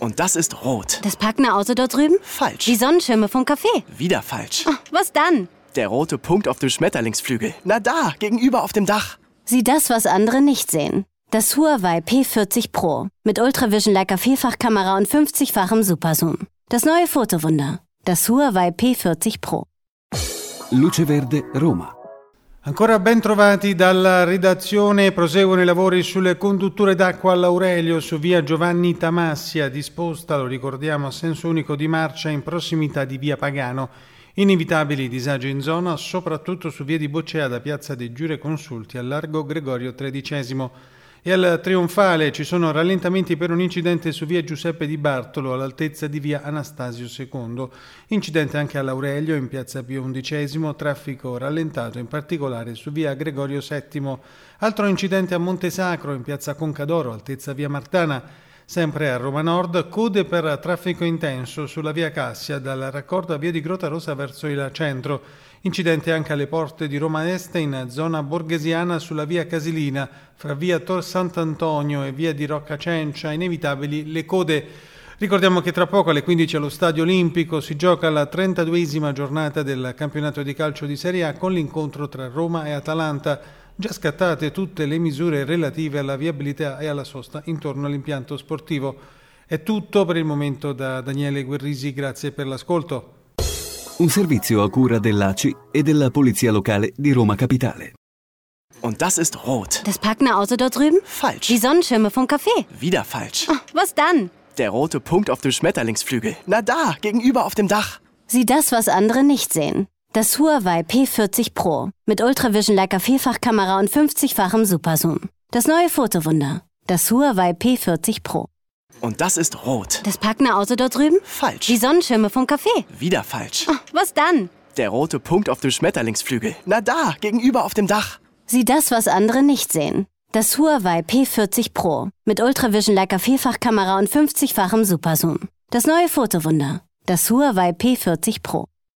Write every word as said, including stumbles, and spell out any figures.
Und das ist rot. Das parkende Auto dort drüben? Falsch. Die Sonnenschirme vom Café? Wieder falsch. Oh, was dann? Der rote Punkt auf dem Schmetterlingsflügel. Na da, gegenüber auf dem Dach. Sieh das, was andere nicht sehen. Das Huawei P vierzig Pro mit Ultravision Leica Vielfachkamera und fünfzigfachem Superzoom. Das neue Fotowunder. Das Huawei P vierzig Pro. Luce Verde, Roma. Ancora ben trovati dalla redazione. Proseguono i lavori sulle condutture d'acqua all'Aurelio su via Giovanni Tamassia, disposta, lo ricordiamo, a senso unico di marcia in prossimità di via Pagano. Inevitabili disagi in zona, soprattutto su via di Boccea da piazza dei Giureconsulti al largo Gregorio tredicesimo. E al Trionfale ci sono rallentamenti per un incidente su via Giuseppe Di Bartolo all'altezza di via Anastasio secondo. Incidente anche all'Aurelio in piazza Pio undicesimo, traffico rallentato in particolare su via Gregorio settimo. Altro incidente a Montesacro in piazza Concadoro, altezza via Martana. Sempre a Roma Nord, code per traffico intenso sulla via Cassia dal raccordo a via di Grottarossa verso il centro. Incidente anche alle porte di Roma Est in zona borghesiana sulla via Casilina, fra via Tor Sant'Antonio e via di Rocca Cencia, inevitabili le code. Ricordiamo che tra poco alle quindici allo Stadio Olimpico si gioca la trentaduesima giornata del campionato di calcio di Serie A con l'incontro tra Roma e Atalanta. Già scattate tutte le misure relative alla viabilità e alla sosta intorno all'impianto sportivo. È tutto per il momento da Daniele Guerrisi, grazie per l'ascolto. Un servizio a cura dell'A C I e della Polizia Locale di Roma Capitale. Und das ist rot. Das parkende Auto dort drüben? Falsch. Die Sonnenschirme vom Café? Wieder falsch. Oh, was dann? Der rote Punkt auf dem Schmetterlingsflügel. Na da, gegenüber auf dem Dach. Sieh das, was andere nicht sehen. Das Huawei P vierzig Pro mit Ultravision Leica Vielfachkamera und fünfzigfachem Superzoom. Das neue Fotowunder. Das Huawei P vierzig Pro. Und das ist rot. Das parkende Auto dort drüben? Falsch. Die Sonnenschirme vom Café? Wieder falsch. Oh, was dann? Der rote Punkt auf dem Schmetterlingsflügel. Na da, gegenüber auf dem Dach. Sieh das, was andere nicht sehen. Das Huawei P vierzig Pro mit Ultravision Leica Vielfachkamera und fünfzigfachem Superzoom. Das neue Fotowunder. Das Huawei P vierzig Pro.